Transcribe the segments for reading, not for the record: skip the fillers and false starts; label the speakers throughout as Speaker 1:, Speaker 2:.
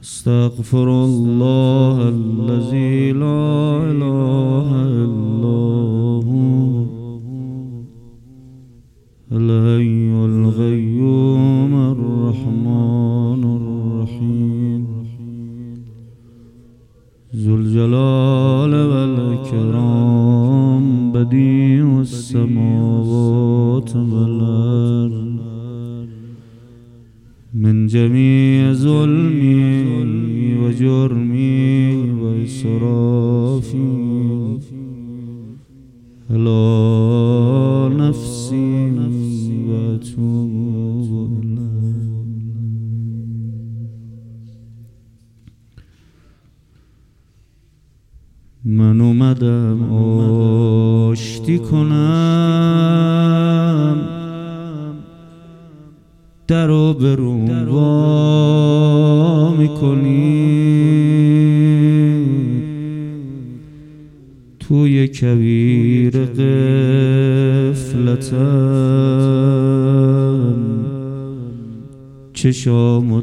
Speaker 1: استغفر الله الذي لا إله إلا هو الحي القيوم الرحمن الرحيم ذو الجلال والإكرام بديع السماوات والأرض من جميع ظلمي وجرمي وإسرافي على نفسي وأتوب إليه. من اومدم آشتی کنم درو برون وا میکنی توی کویر غفلتم چشامو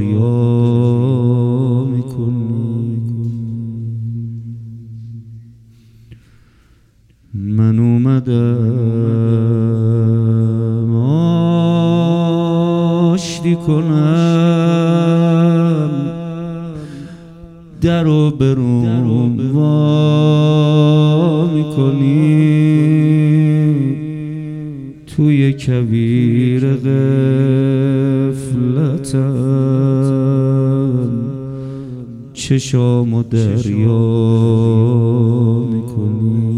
Speaker 1: دریا میکنی. من اومدم آشتی کنم درو برون وا میکنی توی کویر غفلتم چشامو دریا میکنی.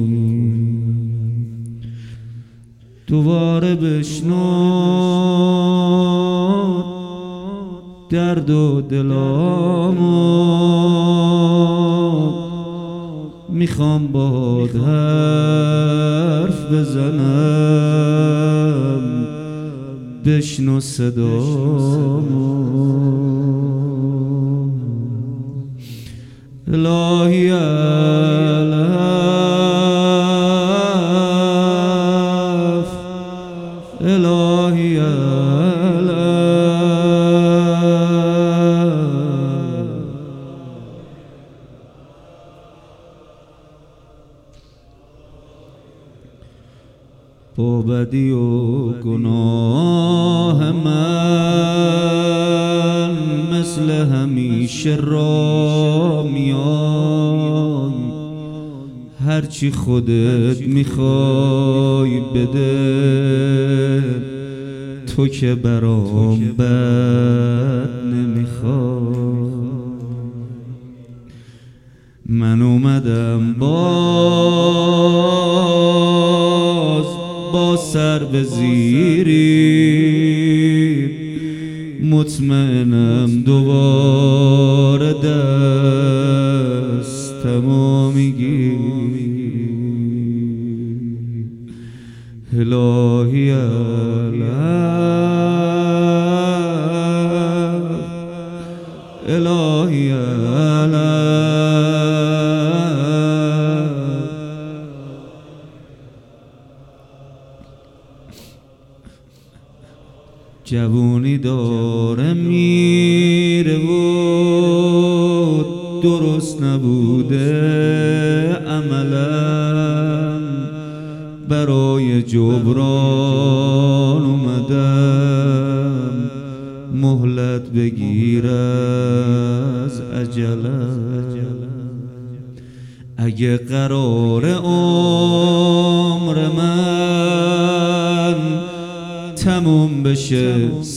Speaker 1: دوباره بشنو درد و دلامو، میخوام باد حرف بزنم بشنو صدامو. الهی الهی با بدی و گناه من مثل همیشه را میای، هرچی خودت میخوای بده تو که برام بد نمیخوای. من اومدم با سر به زیری، مطمئنم دوباره دستمو میگیری. الهی الهی جوونی داره میره و درست نبوده عملم، برای جبران اومدم مهلت بگیر از اجلم. اگه قرار عمر من تموم بشه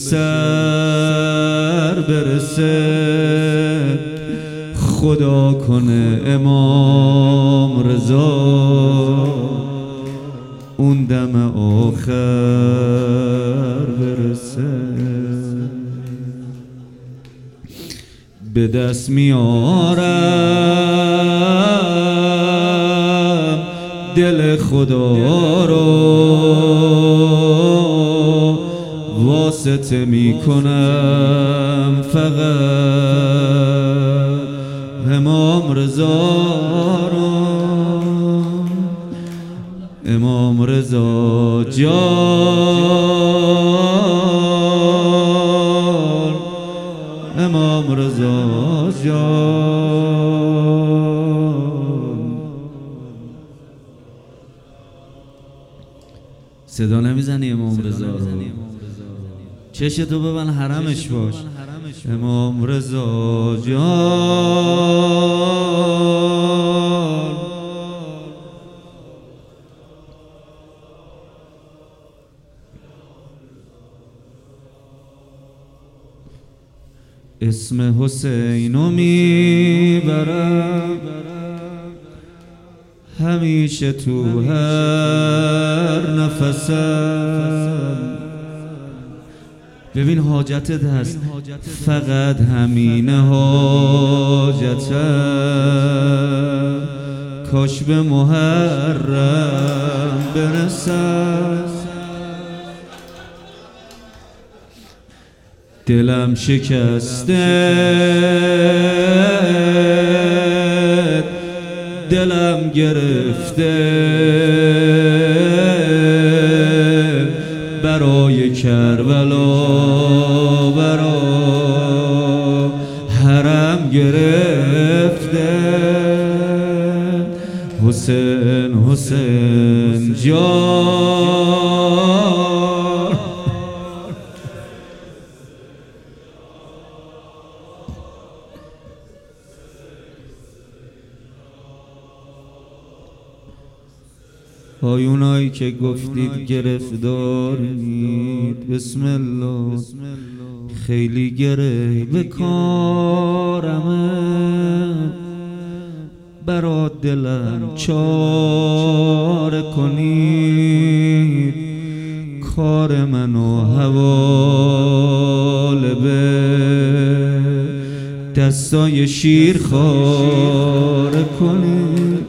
Speaker 1: سر برسه، خدا کنه امام رضا اون دم آخر برسه. به دست میارم دل خدا رو، واسطه میکنم فقط امام رضا رو. امام رضا جان امام رضا جان. صدا نمیزنی امام رضا رو؟ چشتو ببن حرمش باش. امام رضا جان اسم حسینو میبرم همیشه تو هر نفسم. ببین حاجتت هست، فقط همین حاجتم، کاش به محرم برسم. دلم شکسته دلم گرفته برای کربلا، برا حرم گرفته. حسین حسین جان های اونایی که گفتید گرفتارید، بسم الله خیلی گره به کارمه، برا دلم چاره کنید، کار منو حواله به دستای شیر خاره کنید.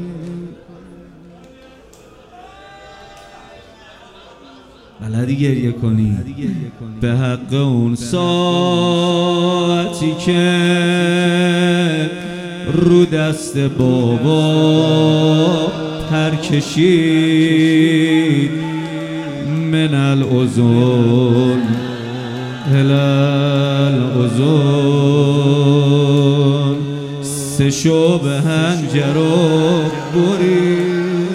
Speaker 1: بلدی گریه کنی به حق اون ساعتی که رو دست بابا پر کشید، من الأذن الی الأذن، سه شعب حنجر رو برید.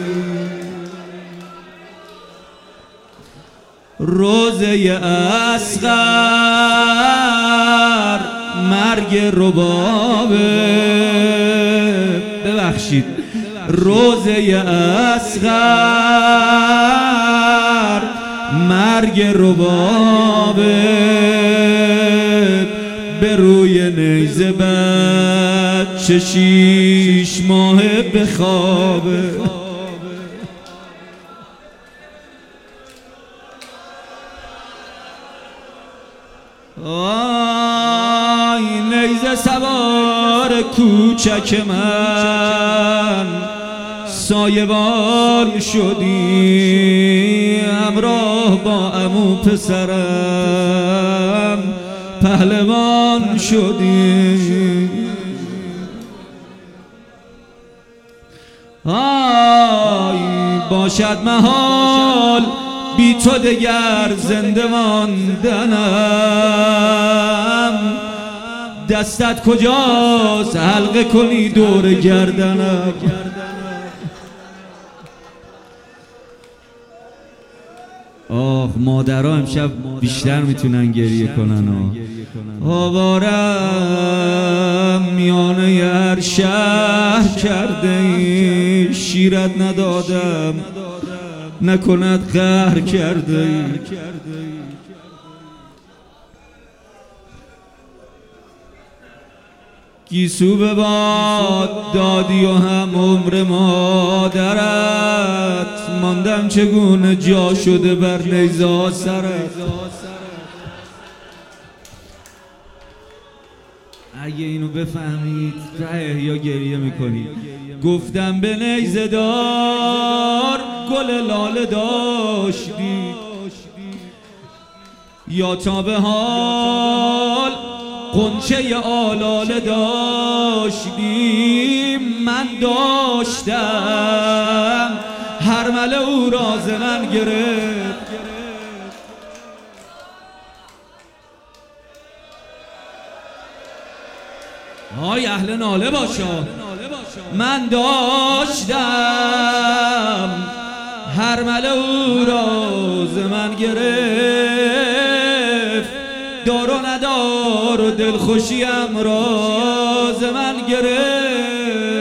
Speaker 1: روزه اصغر مرگ ربابه، ببخشید روزه اصغر مرگ ربابه، به روی نیزه بچه 6 ماه بخوابه. آی نیزه سوار کوچک من، سایبان شدی همراه با عمو پسرم، پهلوان شدی. آی باشد محال بی تو دگر زنده ماندنم، دستت کجاست حلقه کنی دور گردنم. آه مادرها امشب بیشتر میتونن گریه کنن. آوارم میانه هر شهر کرده ای، شیرت ندادم نکند قهر کرده ای. گیسو به باد دادی و هم عمر مادرت، ماندم چگونه جا شده بر نیزه سرت. اگه اینو بفهمید ته یا گریه میکنید. گفتم به نیزه دار گل لاله داشتی، یا تا به حال قنچه آلاله داشتی. من داشتم هرمله او را زنن گرفت. آی اهل ناله باشا. من داشتم هر مله او راز من گرفت، دار و ندار و دلخوشیم راز من گرفت.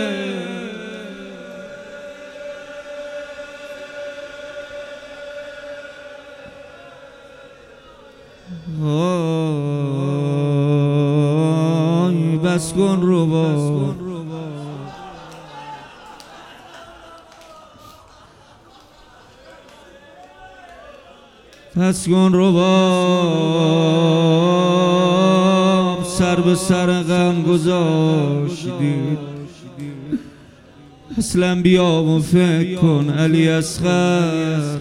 Speaker 1: آی بس کن ربا، بس کن ربا، سر به سر غم گذاشتی. اصلا بیا و فکر کن علی اصغر،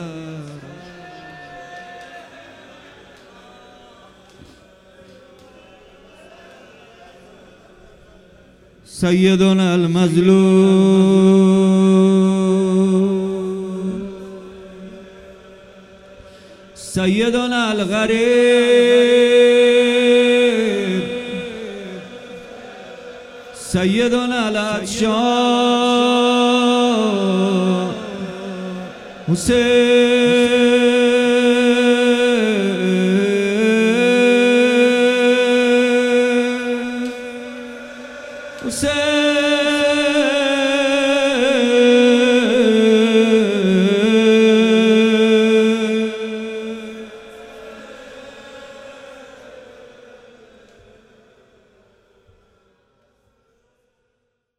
Speaker 1: سیدنا المظلوم، سیدنا الغریب، سیدنا العطشان، حسین